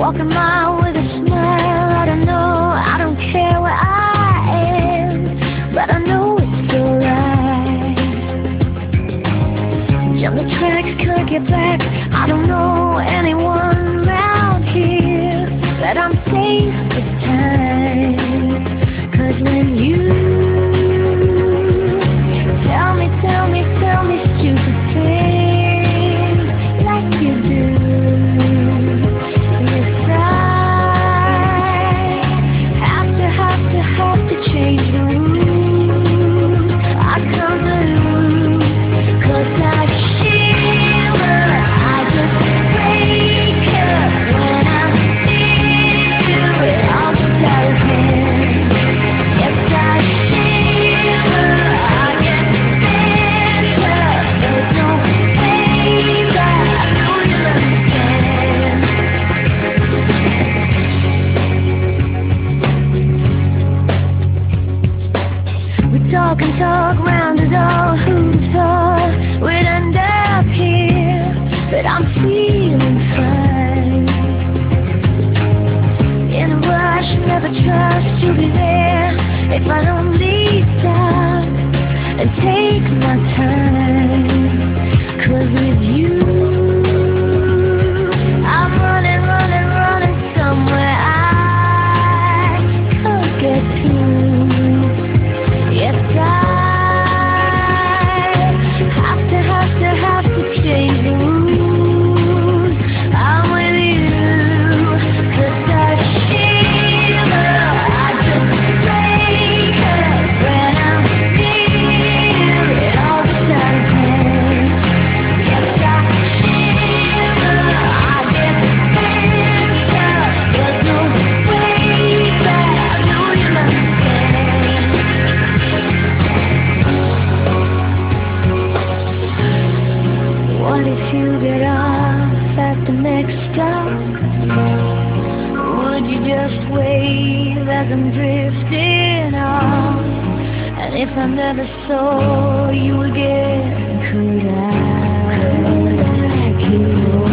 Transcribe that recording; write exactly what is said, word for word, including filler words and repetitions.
walk a mile with a smile. I don't know, I don't care where I am, but I know it's alright. Jump the tracks, can't get back. I don't know anyone around here, but I'm safe this time. Cause when you tell me, tell me, tell me stupid things like you do, yes I have to, have to, have to change the rules. I come to lose, cause I shiver, I just break up when I'm near you. It all gets out of hand. Yes I shiver, I get better. There's no way that I know you'll understand. We talk and talk round it all. Who'd have thought we'd end up here? But I'm feeling fine. In a rush, never trust to be there. If I only stop and take my time. Cause with you I'm running, running, running somewhere I can't get to. Yes I have to, have to, have to change the rules. I'm with you, cause I shiver, I just break up when I'm near. It all gets out of hand. Yes I shiver, I get better. There's no way that I know you'll understand. What if you get off at the next stop? Would you just wave as I'm drifting off? And if I never saw you again, could I, could I keep on?